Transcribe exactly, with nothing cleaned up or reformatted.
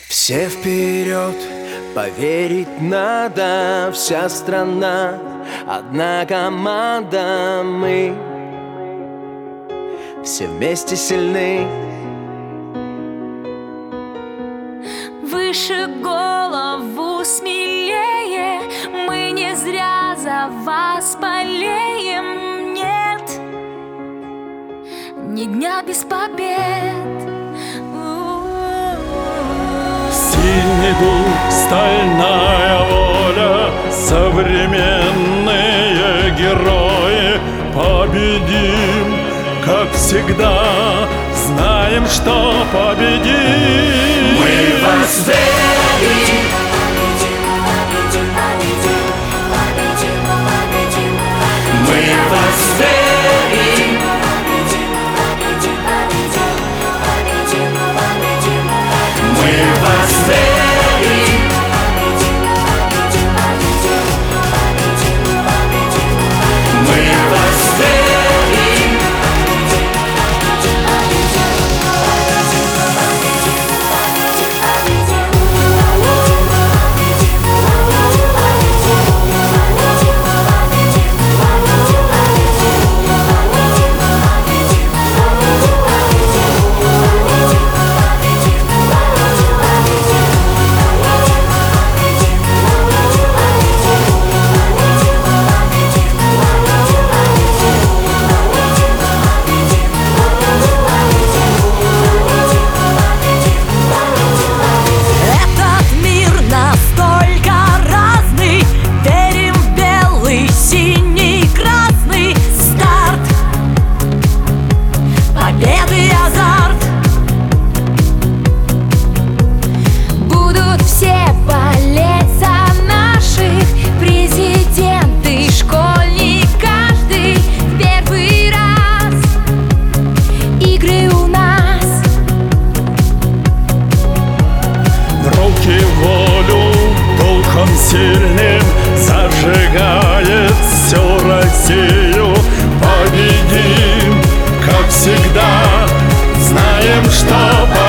Все вперед, поверить надо, вся страна, одна команда, мы все вместе сильны. Выше голову смелее, мы не зря за вас болеем. Нет ни дня без побед. Сильный дух, стальная воля, современные герои. Победим, как всегда, знаем, что победим. Мы вас верим, мы вас верим, мы вас верим, мы вас верим. Сильным зажигает всю Россию. Победим, как всегда, знаем, что победим.